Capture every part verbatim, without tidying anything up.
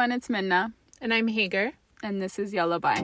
everyone, it's Minna. And I'm Hager. And this is Lullaby.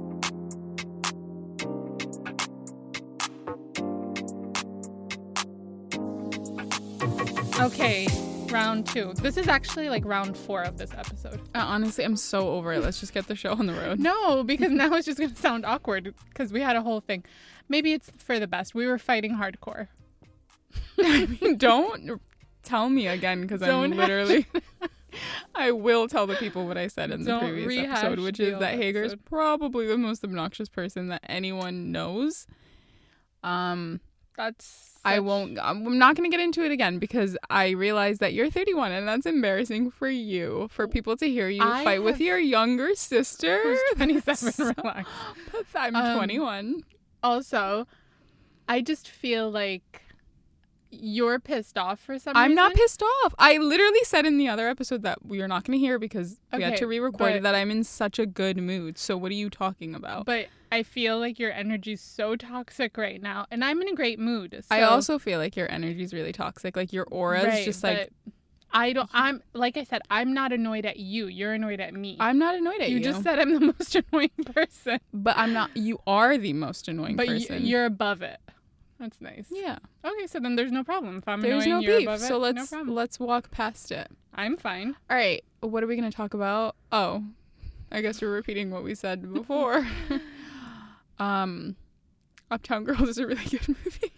Okay, round two. This is actually like round four of this episode. Uh, honestly, I'm so over it. Let's just get the show on the road. No, because now it's just going to sound awkward because we had a whole thing. Maybe it's for the best. We were fighting hardcore. I mean, don't tell me again because I'm literally... I will tell the people what I said in the Don't previous episode, which is that Hager is probably the most obnoxious person that anyone knows. Um, That's... Such... I won't... I'm not going to get into it again because I realize that you're thirty-one and that's embarrassing for you, for people to hear you I fight have... with your younger sister. Who's twenty-seven, so... relax. I'm um, twenty-one. Also, I just feel like... You're pissed off for some I'm reason? not pissed off. I literally said in the other episode that we are not going to hear because we okay, had to re-record but, that I'm in such a good mood. So what are you talking about? But I feel like your energy's so toxic right now. And I'm in a great mood. So. I also feel like your energy's really toxic. Like your aura is right, just like... I don't... I'm... Like I said, I'm not annoyed at you. You're annoyed at me. I'm not annoyed at you. You just said I'm the most annoying person. But I'm not... You are the most annoying but person. But you're above it. That's nice. Yeah. Okay, so then there's no problem. If I'm there's annoying, no you're beef. above it, So let's no problem. let's walk past it. I'm fine. All right. What are we going to talk about? Oh, I guess we're repeating what we said before. um, Uptown Girls is a really good movie.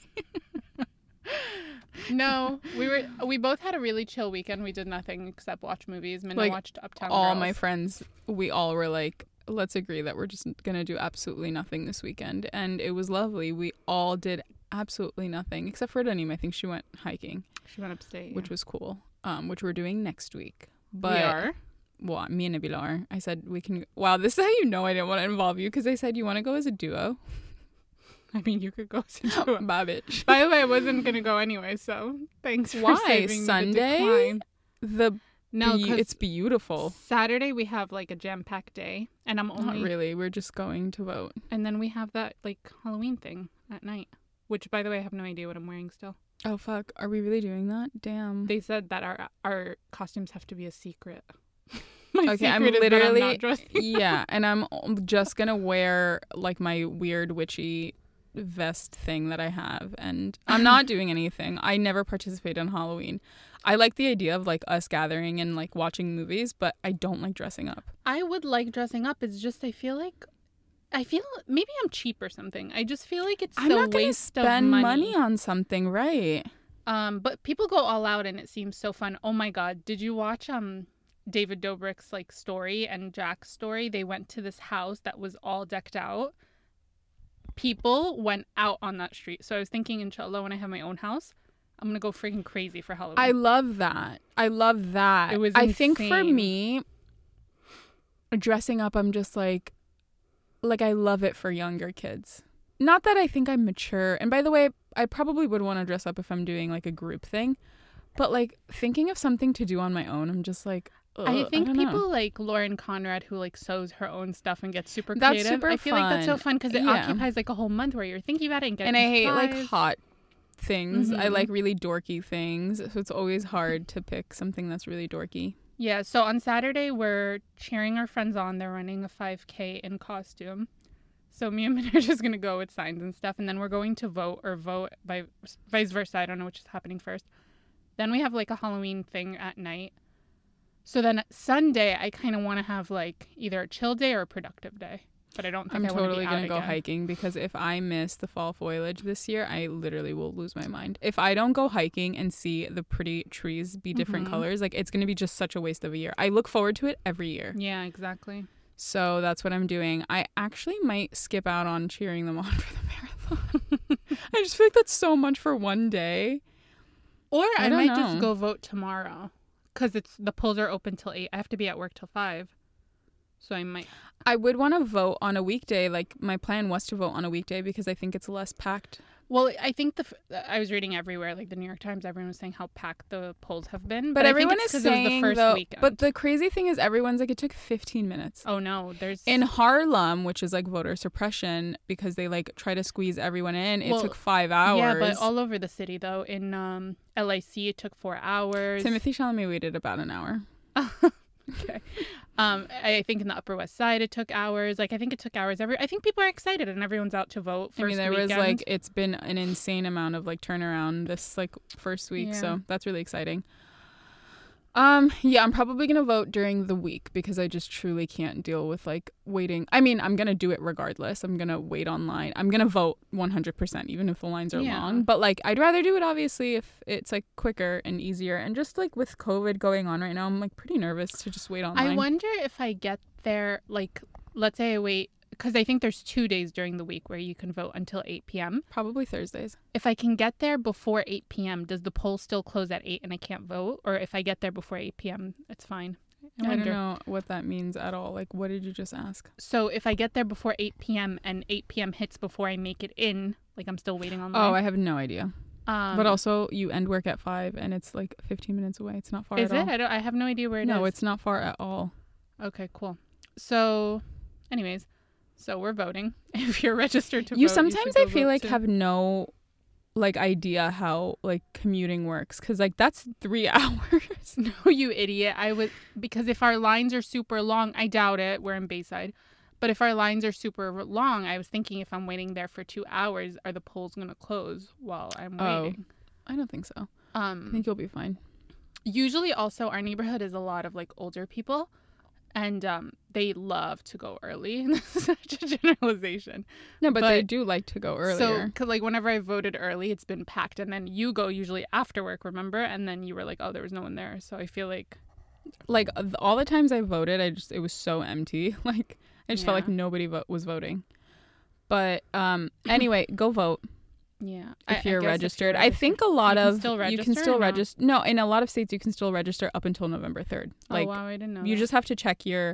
No, we were we both had a really chill weekend. We did nothing except watch movies. Minna like, watched Uptown all Girls. my friends, we all were like, let's agree that we're just gonna do absolutely nothing this weekend, and it was lovely. We all did absolutely nothing except for Danim. I think she went hiking. She went upstate, which yeah. was cool. Um, which we're doing next week. But we are. Well, me and Nabila are. I said we can. Wow, this is how you know I didn't want to involve you because I said you want to go as a duo. I mean, you could go as a duo. Bye, bitch. By the way, I wasn't gonna go anyway, so thanks for Why saving Sunday? Me the, the no, be- it's beautiful. Saturday we have like a jam-packed day, and I'm only not really. We're just going to vote, and then we have that like Halloween thing at night. Which, by the way, I have no idea what I'm wearing still. Oh, fuck. Are we really doing that? Damn. They said that our our costumes have to be a secret. My okay, secret I'm is literally... that I'm not dressing. Yeah, and I'm just going to wear, like, my weird witchy vest thing that I have. And I'm not doing anything. I never participate in Halloween. I like the idea of, like, us gathering and, like, watching movies, but I don't like dressing up. I would like dressing up. It's just I feel like... I feel maybe I'm cheap or something. I just feel like it's I'm a not gonna waste spend of money. money on something, right? Um, but people go all out and it seems so fun. Oh my god, did you watch um David Dobrik's like story and Jack's story? They went to this house that was all decked out. People went out on that street. So I was thinking, inshallah, when I have my own house, I'm gonna go freaking crazy for Halloween. I love that. I love that. It was I insane. think for me, dressing up, I'm just like. Like, I love it for younger kids. Not that I think I'm mature. And by the way, I probably would want to dress up if I'm doing, like, a group thing. But, like, thinking of something to do on my own, I'm just like, ugh, I think I people know. like Lauren Conrad who, like, sews her own stuff and gets super That's creative. super I feel like that's so fun because it Yeah. occupies, like, a whole month where you're thinking about it and getting And I hate, like, supplies. hot things. Mm-hmm. I like really dorky things. So it's always hard to pick something that's really dorky. Yeah, so on Saturday, we're cheering our friends on. They're running a five K in costume. So me and Min are just going to go with signs and stuff. And then we're going to vote or vote by vice versa. I don't know which is happening first. Then we have like a Halloween thing at night. So then Sunday, I kind of want to have like either a chill day or a productive day. But I don't think I'm I totally going to go again. hiking because if I miss the fall foliage this year, I literally will lose my mind. If I don't go hiking and see the pretty trees be different Mm-hmm. colors, like it's going to be just such a waste of a year. I look forward to it every year. Yeah, exactly. So that's what I'm doing. I actually might skip out on cheering them on for the marathon. I just feel like that's so much for one day. Or I, I don't might know. just go vote tomorrow because it's the polls are open till eight. I have to be at work till five. So I might. I would want to vote on a weekday. Like my plan was to vote on a weekday because I think it's less packed. Well, I think the I was reading everywhere, like the New York Times, everyone was saying how packed the polls have been. But, But, everyone I think it's is 'cause saying it was the first though. weekend. But the crazy thing is, everyone's like, it took fifteen minutes. oh no, there's In Harlem, which is like voter suppression, because they like try to squeeze everyone in, it Well, took five hours. yeah, but all over the city though. In um, L A C, it took four hours. Timothy Chalamet waited about an hour. Okay. Um, I think in the Upper West Side it took hours. Like I think it took hours. Every I think people are excited and everyone's out to vote. First I mean, there weekend. was like it's been an insane amount of like turnaround this like first week, Yeah. so that's really exciting. Um, yeah, I'm probably gonna vote during the week because I just truly can't deal with like waiting. I mean, I'm gonna do it regardless. I'm gonna wait online. I'm gonna vote one hundred percent, even if the lines are Yeah. long. But like, I'd rather do it obviously if it's like quicker and easier. And just like with COVID going on right now, I'm like pretty nervous to just wait online. I wonder if I get there, like, let's say I wait, because I think there's two days during the week where you can vote until eight p.m. Probably Thursdays. If I can get there before eight p.m., does the poll still close at eight and I can't vote? Or if I get there before eight p.m., it's fine. I, I wonder. don't know what that means at all. Like, what did you just ask? So if I get there before eight p.m. and eight p.m. hits before I make it in, like I'm still waiting online. Oh, I have no idea. Um, But also, you end work at five, and it's like fifteen minutes away. It's not far is at it? all. I don't. I have no idea where it is. No, it's not far at all. Okay, cool. So, anyways, so we're voting. If you're registered to You vote, sometimes should I go feel vote like too. have no like idea how like commuting works because like that's three hours. No, you idiot. I would, because if our lines are super long, I doubt it. We're in Bayside. But if our lines are super long, I was thinking if I'm waiting there for two hours, are the polls going to close while I'm Oh. waiting? I don't think so. I Um, think you'll be fine. usually also our neighborhood is a lot of like older people and um, they love to go early. This is such a generalization. No, but, they but- do like to go So, earlier. cause like whenever I voted early, it's been packed. And then you go usually after work, remember? And then you were like, oh, there was no one there. So I feel like, Like th- all the times I voted, I just it was so empty. Like I just felt Yeah. like nobody vo- was voting. But um, anyway, go vote. yeah. If I- I you're guess registered. I think a lot You can of still you can register still or no? register. No, in a lot of states you can still register up until November third. Like oh, wow, I didn't know you that. just have to check your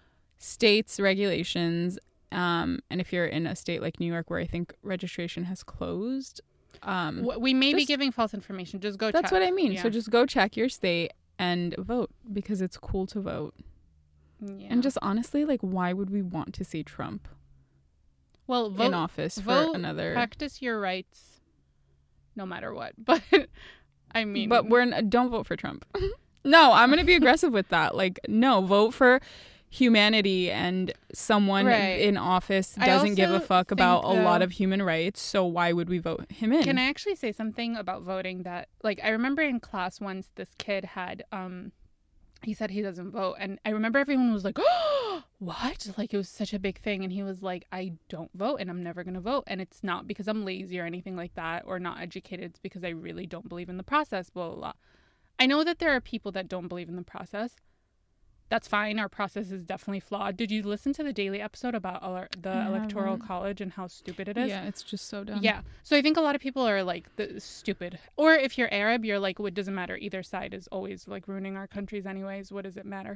state's regulations. Um, and if you're in a state like New York where I think registration has closed, um, W- we may be just- giving false information. Just go that's check. what I mean. Yeah. So just go check your state and vote because it's cool to vote. Yeah. And just honestly, like, why would we want to see Trump well, vote, in office vote, for another? practice your rights no matter what. But I mean, But we're n- don't vote for Trump. No, I'm gonna be aggressive with that. Like, no, vote for humanity and someone Right. in office I doesn't give a also fuck about think, a lot though- of human rights. So why would we vote him in? Can I actually say something about voting that, like, I remember in class once this kid had, um, he said he doesn't vote. And I remember everyone was like, oh, what? Like, it was such a big thing. And he was like, I don't vote and I'm never going to vote. And it's not because I'm lazy or anything like that or not educated. It's because I really don't believe in the process, blah, blah, blah. I know that there are people that don't believe in the process. That's fine. Our process is definitely flawed. Did you listen to the daily episode about our, the I Electoral haven't. College and how stupid it is? Yeah, it's just so dumb. Yeah. So I think a lot of people are like the, stupid. Or if you're Arab, you're like, well, it doesn't matter. Either side is always like ruining our countries anyways. What does it matter?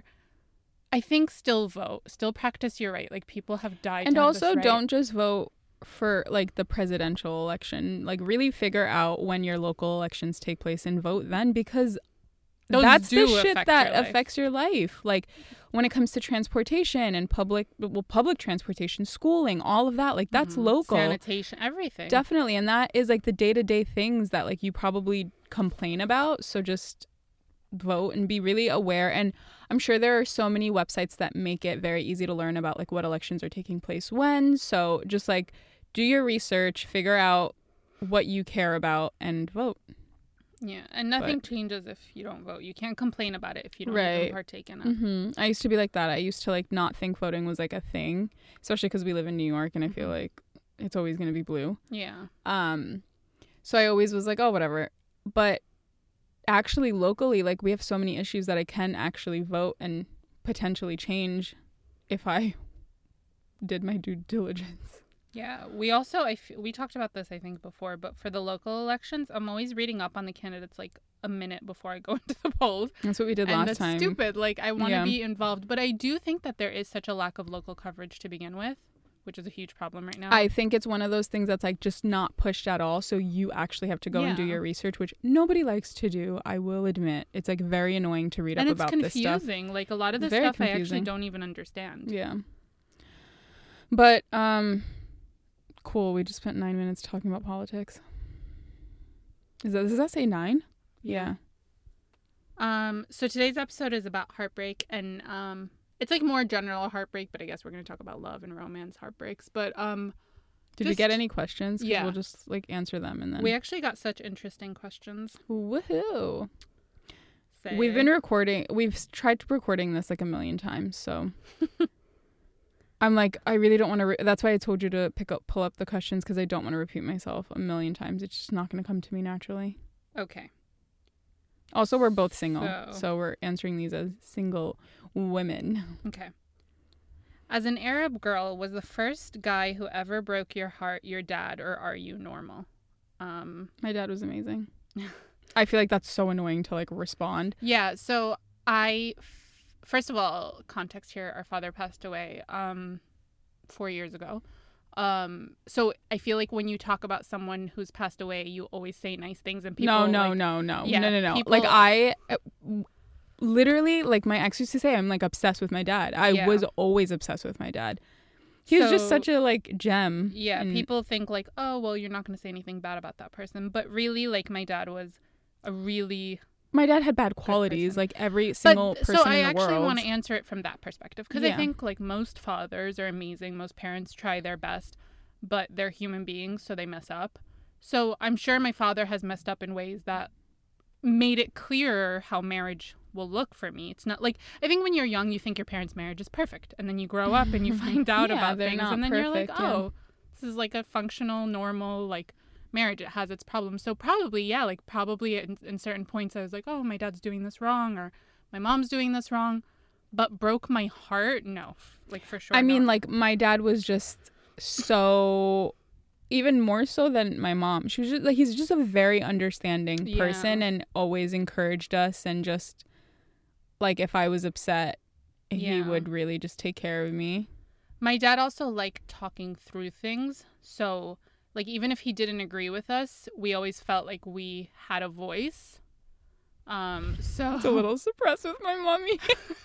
I think still vote. Still practice your right. Like people have died. And to have this also right. don't just vote for like the presidential election. Like really figure out when your local elections take place and vote then because Those that's do the shit affect that your life. affects your life. Like when it comes to transportation and public well public transportation, schooling, all of that, like that's Mhm. local. Sanitation, everything. Definitely. And that is like the day-to-day things that like you probably complain about. So just vote and be really aware. And I'm sure there are so many websites that make it very easy to learn about like what elections are taking place when. So just like do your research, figure out what you care about and vote. Yeah. And nothing But- changes if you don't vote. You can't complain about it if you don't Right. even partake in it. hmm I used to be like that. I used to like not think voting was like a thing, especially because we live in New York and I feel Mhm. like it's always going to be blue. Yeah. Um, so I always was like, oh, whatever. But actually, locally, like we have so many issues that I can actually vote and potentially change if I did my due diligence. Yeah, we also I f- we talked about this I think before, but for the local elections, I'm always reading up on the candidates like a minute before I go into the polls, That's what we did and last that's time. stupid. Like I want to Yeah. be involved, but I do think that there is such a lack of local coverage to begin with, which is a huge problem right now. I think it's one of those things that's like just not pushed at all. So you actually have to go and do Yeah. your research, which nobody likes to do. I will admit, it's like very annoying to read and up it's about this stuff. confusing. Like a lot of this Very stuff I confusing. actually don't even understand. Yeah. But um, cool. We just spent nine minutes talking about politics. Is that does that say nine? Yeah. Um. So today's episode is about heartbreak, and um, it's like more general heartbreak, but I guess we're going to talk about love and romance heartbreaks. But um, Did just, we get any questions? 'Cause yeah. We'll just like answer them and then. We actually got such interesting questions. Woohoo. Say. We've been recording. We've s- tried recording this like a million times. So I'm like, I really don't want to. Re- That's why I told you to pick up, pull up the questions because I don't want to repeat myself a million times. It's just not going to come to me naturally. Okay. Also, we're both single. So- So we're answering these as single women. Okay. As an Arab girl, was the first guy who ever broke your heart your dad, or are you normal? Um, My dad was amazing. I feel like that's so annoying to like respond. yeah, so I, f- first of all, context here, our father passed away um, four years ago. Um, so I feel like when you talk about someone who's passed away, you always say nice things and people no, no, like, no, no, yeah, no, no, no. people- Like I, uh, w- literally, like my ex used to say, I'm like obsessed with my dad. I Yeah. was always obsessed with my dad. He was just So- such a like gem. Yeah, and- people think like, oh, well, you're not going to say anything bad about that person. But really, like, my dad was a really... My dad had bad qualities, person. like every single but, person so I in the actually world. want to answer it from that perspective. Because I Yeah. think, like, most fathers are amazing. Most parents try their best. But they're human beings, so they mess up. So I'm sure my father has messed up in ways that made it clearer how marriage will look for me. It's not like, I think when you're young, you think your parents' marriage is perfect. And then you grow up and you find out Yeah, about they're things. not And then you're like, perfect, yeah. oh, this is like a functional, normal, like, marriage. It has its problems. So probably, yeah, like probably in, in certain points I was like, oh, my dad's doing this wrong or my mom's doing this wrong. But broke my heart? No. Like, for sure I mean, not. like my dad was just so, even more so than my mom. She was just like, he's just a very understanding Yeah. person and always encouraged us, and just like if I was upset, he Yeah. would really just take care of me. My dad also liked talking through things. So, like, even if he didn't agree with us, we always felt like we had a voice. Um, so, It's a little suppressed with my mommy.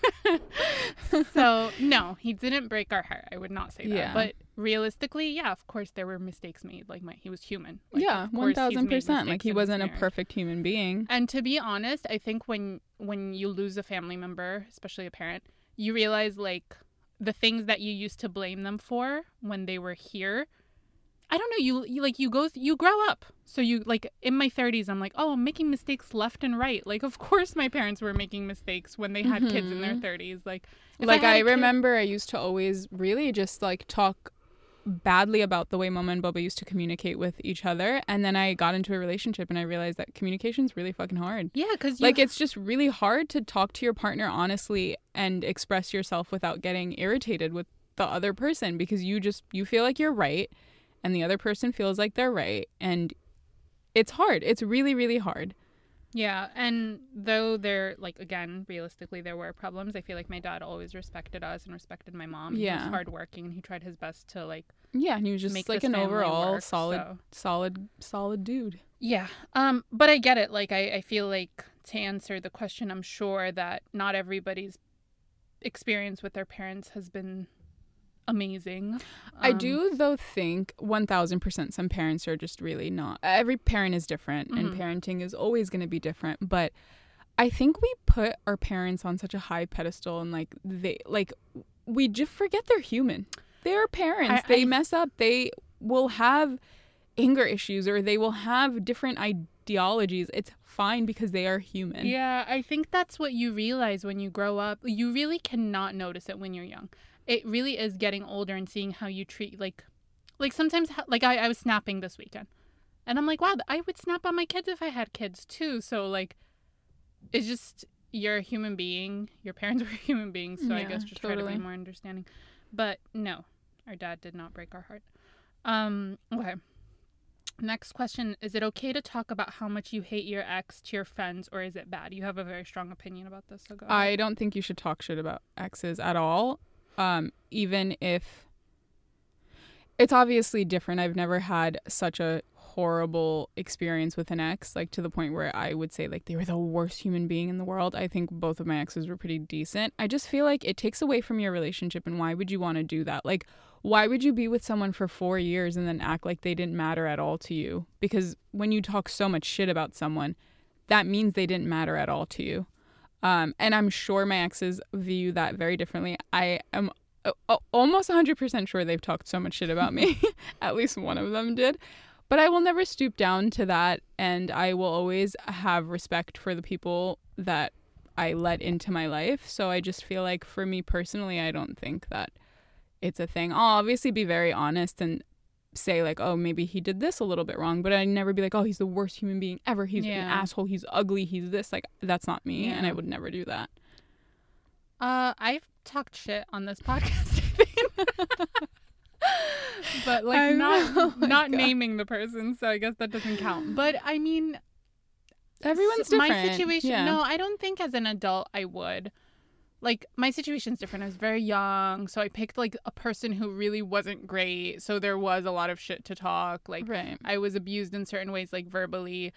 so no, he didn't break our heart. I would not say that. Yeah. But realistically, yeah, of course there were mistakes made. Like, my, he was human. Like, Yeah, of course one he's thousand made percent. Like mistakes he in his wasn't a marriage. perfect human being. And to be honest, I think when when you lose a family member, especially a parent, you realize like the things that you used to blame them for when they were here. I don't know, you, you like you go th- you grow up. So you like in my thirties I'm like, "Oh, I'm making mistakes left and right." Like, of course my parents were making mistakes when they had kids in their Mhm. thirties. Like if Like had I a kid- remember I used to always really just like talk badly about the way Mama and Bubba used to communicate with each other, and then I got into a relationship and I realized that communication's really fucking hard. Yeah, cuz Like it's just really hard to talk to your partner honestly and express yourself without getting irritated with the other person, because you just you feel like you're right and the other person feels like they're right, and it's hard. It's really really hard. Yeah, and though there, like, again, realistically, there were problems, I feel like my dad always respected us and respected my mom. He Yeah. was hardworking, and he tried his best to, like, Yeah, and he was just make like this an family overall work, solid so- solid solid dude. Yeah, um, but I get it. Like, I, I feel like to answer the question, I'm sure that not everybody's experience with their parents has been amazing. I Um, do, though, think one thousand percent some parents are just really not. Every parent is different, and Mhm. parenting is always going to be different. But I think we put our parents on such a high pedestal, and, like, they, like, we just forget they're human. They're parents. I- they I- mess up. They will have anger issues, or they will have different ideologies. It's fine because they are human. Yeah, I think that's what you realize when you grow up. You really cannot notice it when you're young. It really is getting older and seeing how you treat, like, like sometimes, ho- like I, I was snapping this weekend. And I'm like, wow, I would snap on my kids if I had kids too. So, like, it's just, you're a human being. Your parents were human beings. So I Yeah, guess just try to totally. be more understanding. But no, our dad did not break our heart. Um, okay. Next question. Is it okay to talk about how much you hate your ex to your friends, or is it bad? You have a very strong opinion about this, so go ahead. I don't think you should talk shit about exes at all. Um, even if it's obviously different. I've never had such a horrible experience with an ex, like to the point where I would say like they were the worst human being in the world. I think both of my exes were pretty decent. I just feel like it takes away from your relationship, and why would you want to do that? Like, why would you be with someone for four years and then act like they didn't matter at all to you? Because when you talk so much shit about someone, that means they didn't matter at all to you. Um, and I'm sure my exes view that very differently. I am uh, uh, almost one hundred percent sure they've talked so much shit about me. At least one of them did. But I will never stoop down to that. And I will always have respect for the people that I let into my life. So I just feel like for me personally, I don't think that it's a thing. I'll obviously be very honest and say like, oh, maybe he did this a little bit wrong, but I'd never be like, oh, he's the worst human being ever. He's Yeah. an asshole. He's ugly. He's this. Like, that's not me. Yeah. And I would never do that. Uh, I've talked shit on this podcast, I think. But like I not know. Oh my not God. naming the person, so I guess that doesn't count. But I mean, Everyone's s- different. My situation, Yeah. no, I don't think as an adult I would. Like, my situation's different. I was very young, so I picked like a person who really wasn't great. So there was a lot of shit to talk. Like, Right. I was abused in certain ways, like verbally.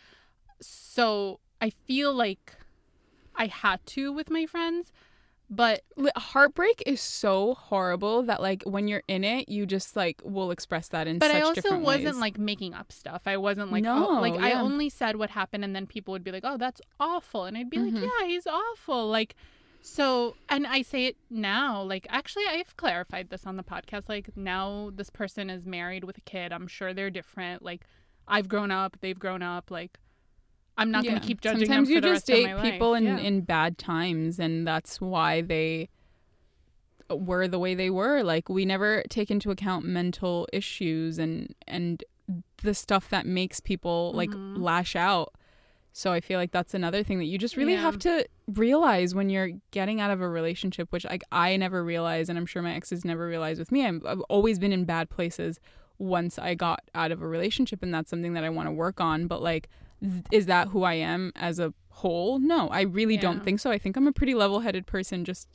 So I feel like I had to with my friends, but Li- Heartbreak is so horrible that like when you're in it, you just like will express that in But such I also different wasn't ways. like making up stuff. I wasn't like, No, oh, like I yeah. only said what happened, and then people would be like, oh, that's awful. And I'd be like, Mhm. yeah, he's awful. Like, so, and I say it now, like, actually, I've clarified this on the podcast. Like, now this person is married with a kid. I'm sure they're different. Like, I've grown up, they've grown up. Like, I'm not going Yeah. to keep judging Sometimes them you for the just rest date of my people life. in, Yeah. in bad times, and that's why they were the way they were. Like, we never take into account mental issues and and the stuff that makes people like Mhm. lash out. So I feel like that's another thing that you just really Yeah. have to realize when you're getting out of a relationship, which like I never realized, and I'm sure my exes never realized with me. I'm, I've always been in bad places once I got out of a relationship, and that's something that I want to work on. But like, th- is that who I am as a whole? No, I really Yeah. don't think so. I think I'm a pretty level-headed person. Just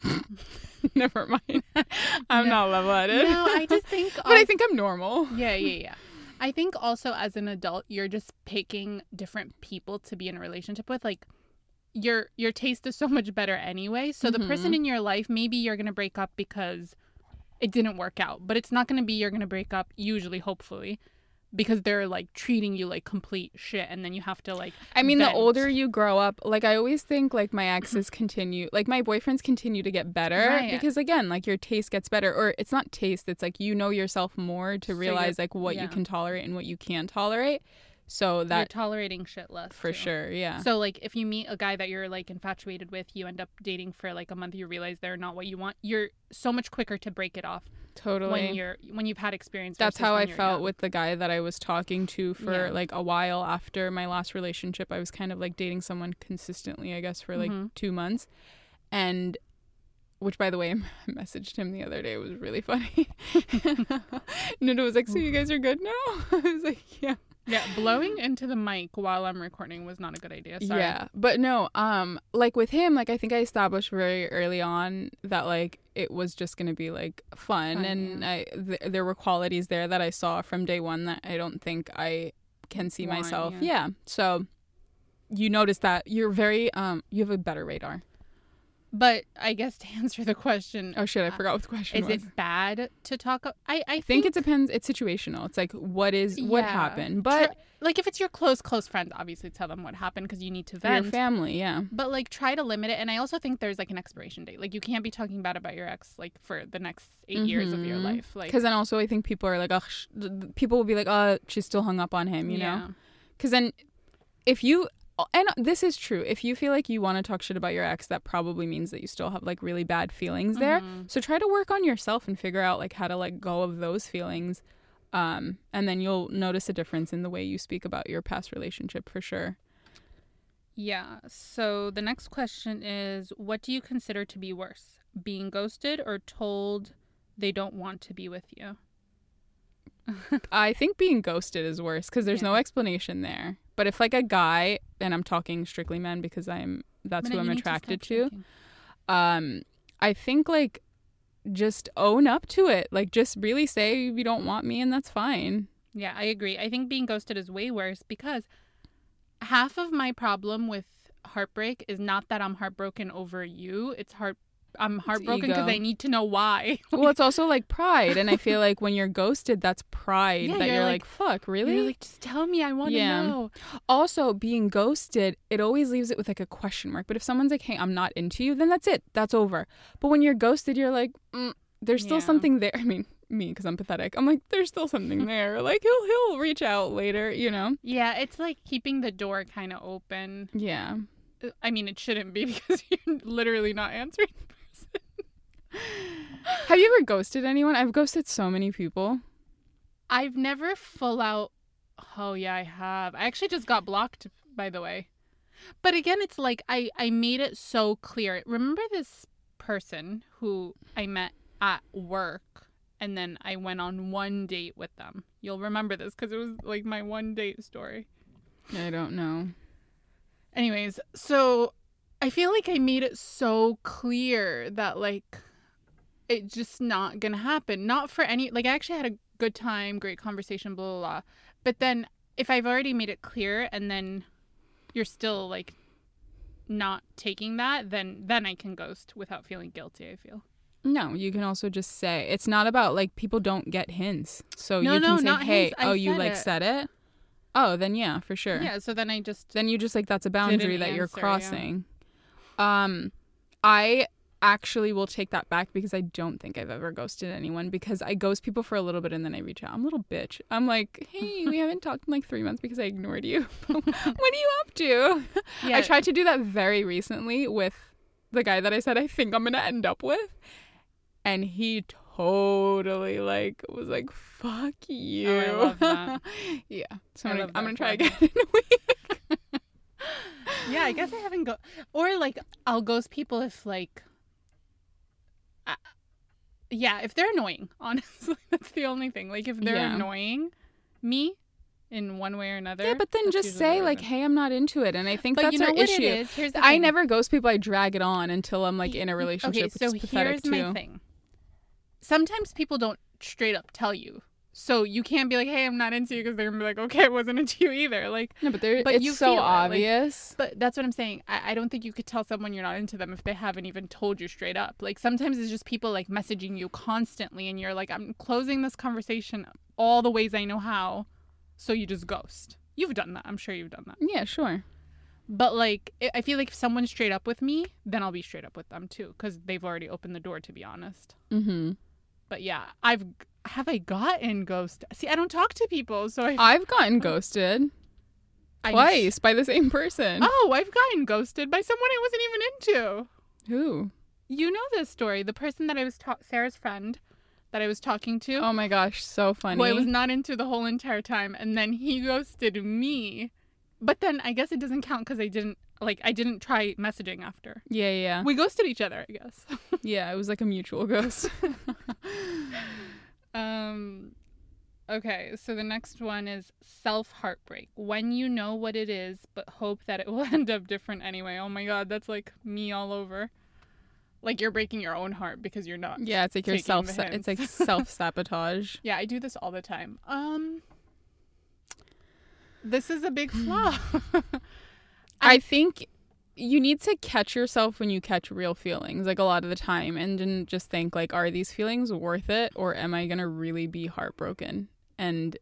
never mind. I'm No. not level-headed. No, I just think. but I think I'm normal. Yeah, yeah, yeah. I think also as an adult, you're just picking different people to be in a relationship with. Like, your your taste is so much better anyway. So the person Mhm. in your life, maybe you're gonna break up because it didn't work out, but it's not gonna be you're gonna break up. Usually, hopefully, because they're like treating you like complete shit, and then you have to like. I mean, vent. the older you grow up, like I always think like my exes continue, like my boyfriends continue to get better Right. because again, like your taste gets better, or it's not taste, it's like you know yourself more to So realize you're- like what yeah. you can tolerate and what you can't tolerate. So you're that tolerating shit less for too. sure, yeah. So like if you meet a guy that you're like infatuated with, you end up dating for like a month, you realize they're not what you want. You're so much quicker to break it off Totally. when you're when you've had experience. That's versus how when I you're felt young. with the guy that I was talking to for Yeah. like a while after my last relationship. I was kind of like dating someone consistently, I guess, for like Mhm. two months. And which, by the way, I messaged him the other day. It was really funny. Nunda was like, so you guys are good now? I was like, yeah. Yeah, blowing into the mic while I'm recording was not a good idea. Sorry. Yeah. But no, um, like with him, like I think I established very early on that like it was just going to be like fun. Fun, and yeah. I th- there were qualities there that I saw from day one that I don't think I can see Want, myself. yeah. Yeah. So you notice that you're very, um, you have a better radar. But I guess to answer the question, Oh shit, I uh, forgot what the question is was. it bad to talk? a- I I I think it depends. It's situational. It's like what is what Yeah. happened, but Try- like if it's your close close friends, obviously tell them what happened because you need to for your vent. family, yeah. But like try to limit it, and I also think there's like an expiration date. Like you can't be talking bad about your ex like for the next eight years of your Mhm. life. Like Because then also I think people are like, oh, sh-, th- th- people will be like, oh, she's still hung up on him, you know? yeah. Because then if you, and this is true, if you feel like you want to talk shit about your ex, that probably means that you still have like really bad feelings there. Mhm. So try to work on yourself and figure out like how to let go of those feelings. Um, and then you'll notice a difference in the way you speak about your past relationship for sure. Yeah. So the next question is, what do you consider to be worse, being ghosted or told they don't want to be with you? I think being ghosted is worse because there's no Yeah. explanation there. But if like a guy, and I'm talking strictly men because I'm that's Minute, who I'm you need attracted stop to. thinking. Um, I think like just own up to it. Like just really say you don't want me, and that's fine. Yeah, I agree. I think being ghosted is way worse because half of my problem with heartbreak is not that I'm heartbroken over you. It's heart I'm heartbroken ego. because I need to know why. Well, it's also like pride, and I feel like when you're ghosted, that's pride. Yeah, that you're you're like- like, fuck, really? You're like, just tell me. I want to Yeah. know. Also, being ghosted, it always leaves it with like a question mark. But if someone's like, hey, I'm not into you, then that's it. That's over. But when you're ghosted, you're like, mm, there's still Yeah. something there. I mean, me, because I'm pathetic. I'm like, there's still something there. Like, he'll he'll reach out later, you know? Yeah, it's like keeping the door kind of open. Yeah. I mean, it shouldn't be because you're literally not answering the person. Have you ever ghosted anyone? I've ghosted so many people. I've never full out. Oh yeah, I have. I actually just got blocked, by the way. But again, it's like I I made it so clear. Remember this person who I met at work, and then I went on one date with them. You'll remember this because it was like my one date story. I don't know. Anyways, so I feel like I made it so clear that like it's just not gonna happen. Not for any like I actually had a good time, great conversation, blah blah blah. But then if I've already made it clear and then you're still like not taking that, then then I can ghost without feeling guilty, I feel. No, you can also just say it's not about like people don't get hints. So No, you can no, say, not hey, hints. I oh, you said like it. said it? Oh, then yeah, for sure. Yeah, so then I just Then you just like that's a boundary that you're answer, yeah. crossing. Um I actually will take that back because I don't think I've ever ghosted anyone because I ghost people for a little bit and then I reach out. I'm a little bitch. I'm like, hey, we haven't talked in like three months because I ignored you. What are you up to? yeah, I tried to do that very recently with the guy that I said I think I'm gonna end up with. And he totally like was like, fuck you. Oh, I love that. Yeah. So I I'm, love gonna, I'm that gonna try for again in a week. Yeah, I guess I haven't go or like I'll ghost people if like uh, yeah, if they're annoying, honestly. That's the only thing. Like if they're Yeah. annoying me in one way or another. Yeah, but then that's just usually say the like, reason. hey, I'm not into it. And I think But that's you know our what issue. it is? Here's the I thing. never ghost people. I drag it on until I'm like in a relationship, Okay, so which is pathetic here's too. my thing. Sometimes people don't straight up tell you. So you can't be like, hey, I'm not into you because they're going to be like, okay, I wasn't into you either. Like, No, but there, But it's you so feel it, like- obvious. but that's what I'm saying. I, I don't think you could tell someone you're not into them if they haven't even told you straight up. Like sometimes it's just people like messaging you constantly and you're like, I'm closing this conversation all the ways I know how. So you just ghost. You've done that. I'm sure you've done that. Yeah, sure. But like, I I feel like if someone's straight up with me, then I'll be straight up with them too. Because they've already opened the door, to be honest. Mm-hmm. But yeah, I've, have I gotten ghost? See, I don't talk to people. So I, I've gotten ghosted I- twice by the same person. Oh, I've gotten ghosted by someone I wasn't even into. Who? You know this story. The person that I was ta- Sarah's friend that I was talking to, Oh my gosh, so funny. who I was not into the whole entire time, and then he ghosted me. But then I guess it doesn't count because I didn't like I didn't try messaging after. Yeah, yeah. We ghosted each other, I guess. Yeah, it was like a mutual ghost. um okay, so the next one is self heartbreak. When you know what it is but hope that it will end up different anyway. Oh my god, that's like me all over. Like you're breaking your own heart because you're not. Yeah, it's like your Taking self. the It's hints. like self sabotage. Yeah, I do this all the time. Um This is a big flaw. I think you need to catch yourself when you catch real feelings, like a lot of the time, and then just think like, are these feelings worth it, or am I gonna really be heartbroken? And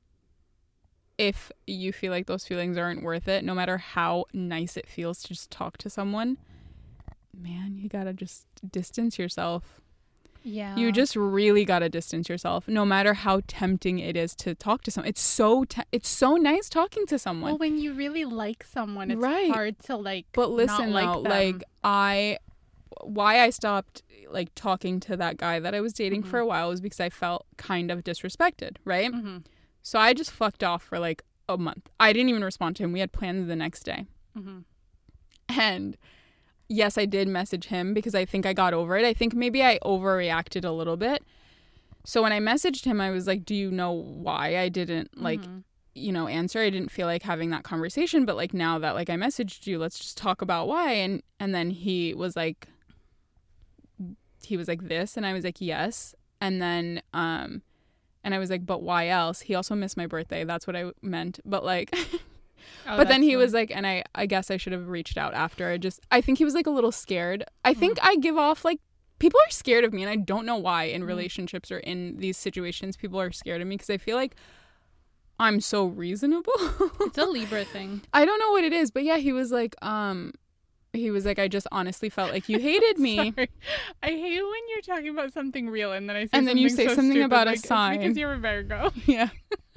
if you feel like those feelings aren't worth it, no matter how nice it feels to just talk to someone, man, you gotta just distance yourself. Yeah. You just really gotta distance yourself, no matter how tempting it is to talk to someone. It's so te- it's so nice talking to someone. Well, when you really like someone, it's Right. hard to like But listen, not like though, them. like I, why I stopped like talking to that guy that I was dating Mm-hmm. for a while was because I felt kind of disrespected, right? Mhm. So I just fucked off for like a month. I didn't even respond to him. We had plans the next day, Mhm. and yes, I did message him because I think I got over it. I think maybe I overreacted a little bit. So when I messaged him, I was like, "Do you know why I didn't like?" Mhm. you know, answer. I didn't feel like having that conversation, but like now that like I messaged you, let's just talk about why. And and then he was like, he was like this, and I was like yes, and then um, and I was like, but why else? He also missed my birthday. That's what I meant. But like, Oh, but then that's he was nice. like, and I, I guess I should have reached out after. I just, I think he was like a little scared. I Mm. think I give off like, people are scared of me, and I don't know why in Mm. relationships or in these situations, people are scared of me because I feel like I'm so reasonable. It's a Libra thing. I don't know what it is, but yeah, he was like, um, he was like, I just honestly felt like you hated me. Sorry. I hate when you're talking about something real and then I say And then you something say so something stupid, about a like, it's sign. because you're a Virgo. Yeah.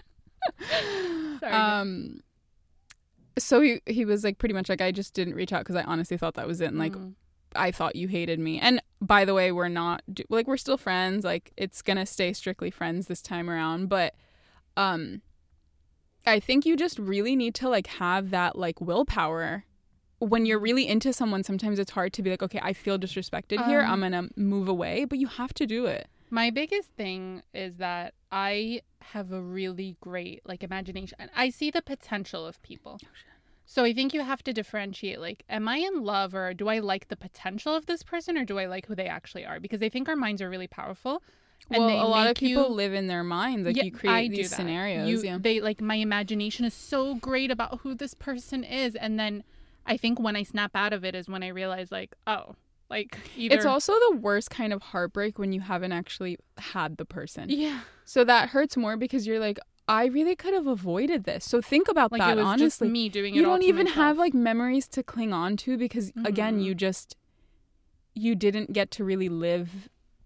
Sorry. um. So he he was like pretty much like, I just didn't reach out because I honestly thought that was it, and like Mm. I thought you hated me. And by the way, we're not like we're still friends. Like it's gonna stay strictly friends this time around. But um, I think you just really need to like have that like willpower. When you're really into someone, sometimes it's hard to be like, okay, I feel disrespected here. Um, I'm gonna move away, but you have to do it. My biggest thing is that I have a really great like imagination. And I see the potential of people. So I think you have to differentiate, like, am I in love or do I like the potential of this person or do I like who they actually are? Because I think our minds are really powerful. And Well, they a lot of make people you, live in their minds. Like Yeah, you I create do these that. scenarios. You, yeah. They like my imagination is so great about who this person is, and then I think when I snap out of it is when I realize like, oh, like either It's also the worst kind of heartbreak when you haven't actually had the person. yeah, So that hurts more because you're like, I really could have avoided this. So think about like that, it was honestly. just me doing it. You all don't to even myself. have like memories to cling on to because again, Mhm. you just you didn't get to really live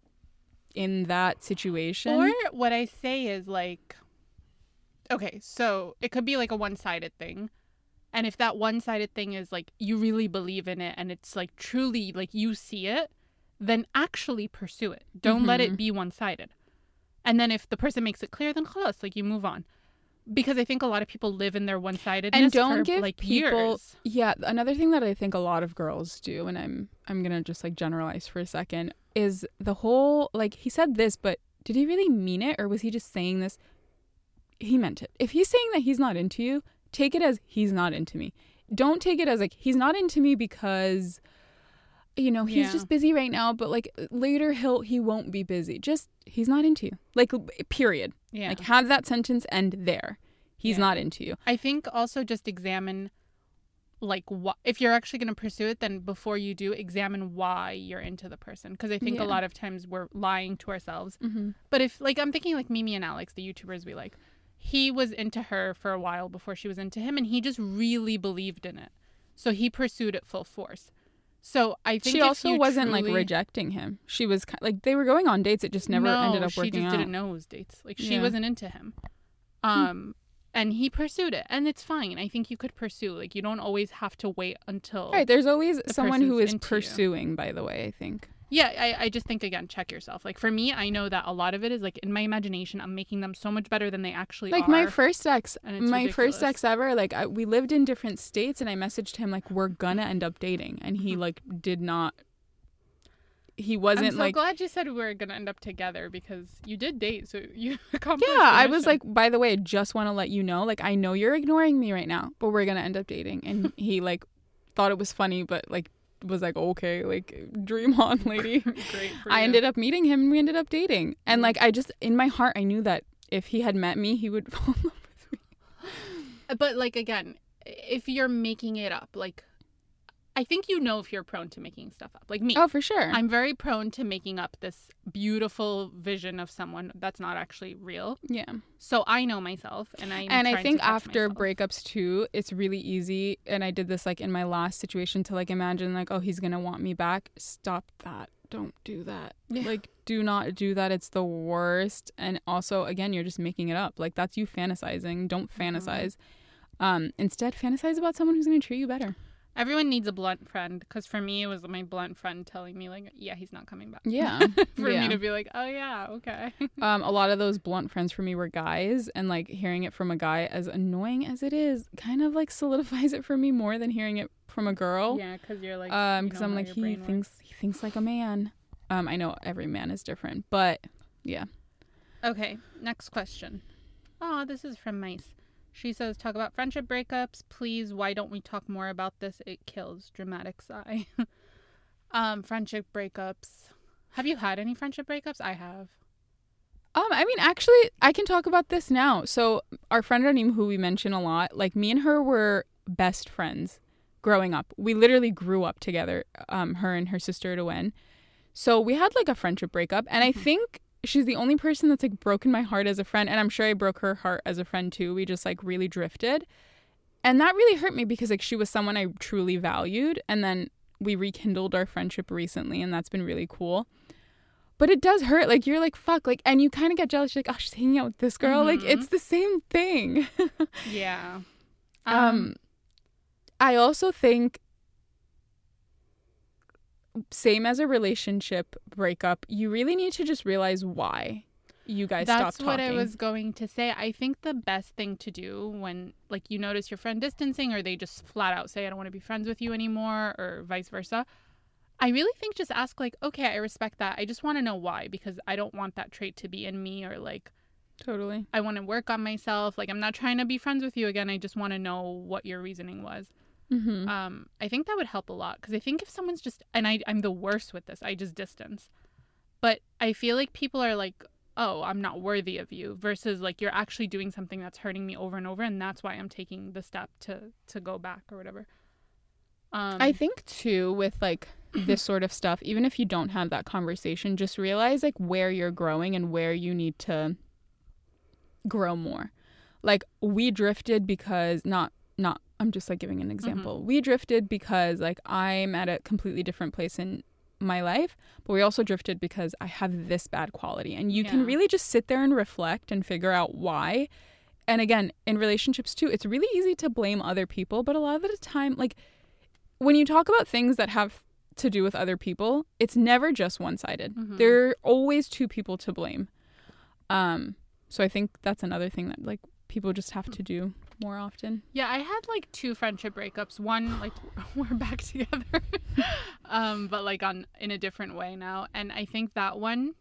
in that situation. Or what I say is like, okay, so it could be like a one-sided thing. And if that one-sided thing is like you really believe in it and it's like truly like you see it, then actually pursue it. Don't let Mhm. it be one-sided. And then if the person makes it clear, then khalas, like you move on. Because I think a lot of people live in their one-sidedness And don't for give like people- years. Yeah, another thing that I think a lot of girls do, and I'm I'm gonna just like generalize for a second, is the whole like he said this, but did he really mean it or was he just saying this? He meant it. If he's saying that he's not into you, take it as he's not into me. Don't take it as like he's not into me because you know he's Yeah. just busy right now, but like later he'll he won't be busy. Just he's not into you. Like period. Yeah. Like have that sentence end there. He's Yeah. not into you. I think also just examine like what if you're actually going to pursue it, then before you do, examine why you're into the person, because I think Yeah. a lot of times we're lying to ourselves. Mm-hmm. But if like I'm thinking like Mimi and Alex, the YouTubers we like, he was into her for a while before she was into him, and he just really believed in it, so he pursued it full force. So I think She if also you wasn't like truly- rejecting him. She was ki- like they were going on dates. It just never no, ended up she working just out. didn't know it was dates. Like she Yeah. wasn't into him. Um and he pursued it, and it's fine. I think you could pursue. Like you don't always have to wait until Right, there's always someone who person's is into you. pursuing, by the way, I think. Yeah, I, I just think again, check yourself. Like for me, I know that a lot of it is like in my imagination, I'm making them so much better than they actually Like are. my first ex, and it's my first ridiculous. ex ever, like I, we lived in different states and I messaged him like we're gonna end up dating and he like did not he wasn't I'm so like glad you said we were gonna end up together, because you did date, so you accomplished. yeah, the I was mission. like, by the way, I just want to let you know, like I know you're ignoring me right now, but we're gonna end up dating. And he like thought it was funny, but like was like, okay, like dream on, lady. great. For I you. ended up meeting him and we ended up dating. And Mm. like I just in my heart I knew that if he had met me, he would fall in love with me. But like again, if you're making it up, like I think you know if you're prone to making stuff up. Like me. Oh, for sure. I'm very prone to making up this beautiful vision of someone that's not actually real. yeah. So I know myself, and I And I think after breakups too, it's really easy. And I did this like in my last situation to like imagine like, oh, he's gonna want me back. Stop that. Don't do that. Yeah. Like, do not do that. It's the worst. And also, again, you're just making it up. Like that's you fantasizing. Don't fantasize. Um, instead, fantasize about someone who's gonna treat you better. Everyone needs a blunt friend, because for me it was my blunt friend telling me like, yeah, he's not coming back. Yeah. for Yeah. me to be like, oh yeah, okay. Um, a lot of those blunt friends for me were guys, and like hearing it from a guy, as annoying as it is, kind of like solidifies it for me more than hearing it from a girl. Yeah, because you're like, Um, you because know I'm how like your he brain thinks he thinks like a man. Um, I know every man is different, but yeah. Okay, next question. Oh, this is from Mice. She says, talk about friendship breakups. Please, why don't we talk more about this? It kills. Dramatic sigh. um, friendship breakups. Have you had any friendship breakups? I have. Um, I mean, actually, I can talk about this now. So our friend Ranim, who we mention a lot, like me and her were best friends growing up. We literally grew up together, um, her and her sister Wen. So we had like a friendship breakup. And I think she's the only person that's like broken my heart as a friend. And I'm sure I broke her heart as a friend too. We just like really drifted. And that really hurt me because like she was someone I truly valued. And then we rekindled our friendship recently, and that's been really cool. But it does hurt. Like, you're like, fuck. Like, and you kind of get jealous. You're like, oh, she's hanging out with this girl. Mm-hmm. Like, it's the same thing. Yeah. Um, um, I also think, same as a relationship breakup, you really need to just realize why you guys stopped talking. That's what I was going to say. I think the best thing to do when, like, you notice your friend distancing, or they just flat out say, I don't want to be friends with you anymore, or vice versa, I really think just ask, like, okay, I respect that. I just want to know why, because I don't want that trait to be in me, or, like, totally. I want to work on myself. Like, I'm not trying to be friends with you again. I just want to know what your reasoning was. Mm-hmm. Um, I think that would help a lot, because I think if someone's just, and I, I'm the worst with this, I just distance. But I feel like people are like, oh, I'm not worthy of you, versus like you're actually doing something that's hurting me over and over, and that's why I'm taking the step to to go back or whatever. Um, I think too with like this sort of stuff, even if you don't have that conversation, just realize like where you're growing and where you need to grow more. Like we drifted because not not I'm just like giving an example. Mm-hmm. We drifted because like I'm at a completely different place in my life, but we also drifted because I have this bad quality, and you yeah. can really just sit there and reflect and figure out why. And again, in relationships too, it's really easy to blame other people, but a lot of the time, like when you talk about things that have to do with other people, it's never just one-sided. Mm-hmm. There are always two people to blame. Um, so I think that's another thing that like people just have to do more often. Yeah, I had like two friendship breakups. One, like, we're back together, um, but like on in a different way now. And I think that one,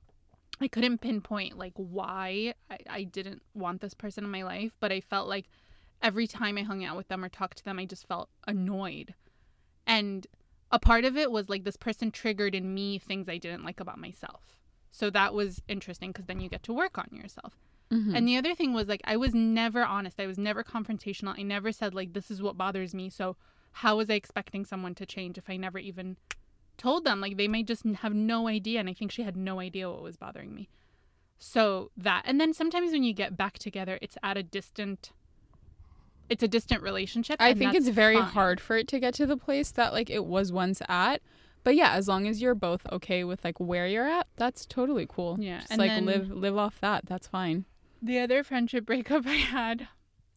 I couldn't pinpoint like why I, I didn't want this person in my life, but I felt like every time I hung out with them or talked to them, I just felt annoyed. And a part of it was like this person triggered in me things I didn't like about myself. So that was interesting, because then you get to work on yourself. Mm-hmm. And the other thing was like I was never honest. I was never confrontational. I never said like this is what bothers me. So how was I expecting someone to change if I never even told them? Like they may just have no idea. And I think she had no idea what was bothering me. So that, and then sometimes when you get back together, it's at a distant, it's a distant relationship. I think it's very fine. hard for it to get to the place that like it was once at. But yeah, as long as you're both okay with like where you're at, that's totally cool. Yeah, just and like then, live live off that. That's fine. The other friendship breakup I had,